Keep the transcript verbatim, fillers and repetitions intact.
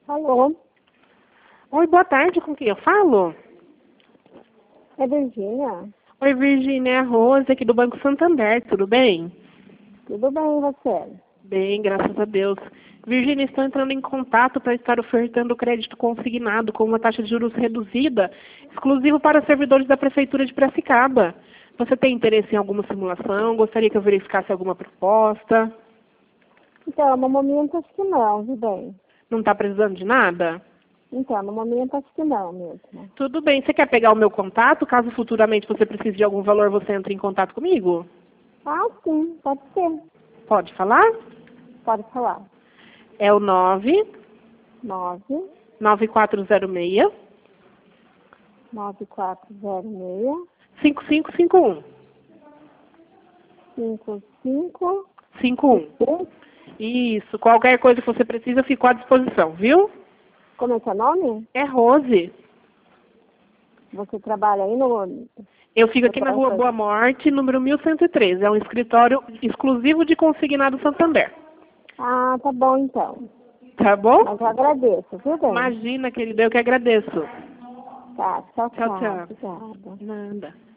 Alô, Oi, boa tarde, com quem eu falo? é Virgínia? Oi, Virgínia, é a Rose aqui do Banco Santander, tudo bem? Tudo bem, e você? Bem, graças a Deus. Virgínia, estou entrando em contato para estar ofertando crédito consignado com uma taxa de juros reduzida, exclusivo para servidores da Prefeitura de Piracicaba. Você tem interesse em alguma simulação? Gostaria que eu verificasse alguma proposta? Então, no momento acho que não, viu bem? Não está precisando de nada? Então, no momento acho que não mesmo. Tudo bem. Você quer pegar o meu contato? Caso futuramente você precise de algum valor, você entre em contato comigo? Ah, sim, pode ser. Pode falar? Pode falar. É o nove Nove nove quatro zero seis nove quatro zero seis cinco cinco cinco um. cinco cinco cinco um. um. Isso. Qualquer coisa que você precisa, eu fico à disposição, viu? Como é seu nome? É Rose. Você trabalha aí no... Eu fico aqui na Rua Boa Morte, número mil cento e treze. É um escritório exclusivo de consignado Santander. Ah, tá bom então. Tá bom? Mas eu agradeço, viu bem? Imagina, querida, eu que agradeço. Tá, tchau, Tchau, tchau. tchau. Obrigada. Nada.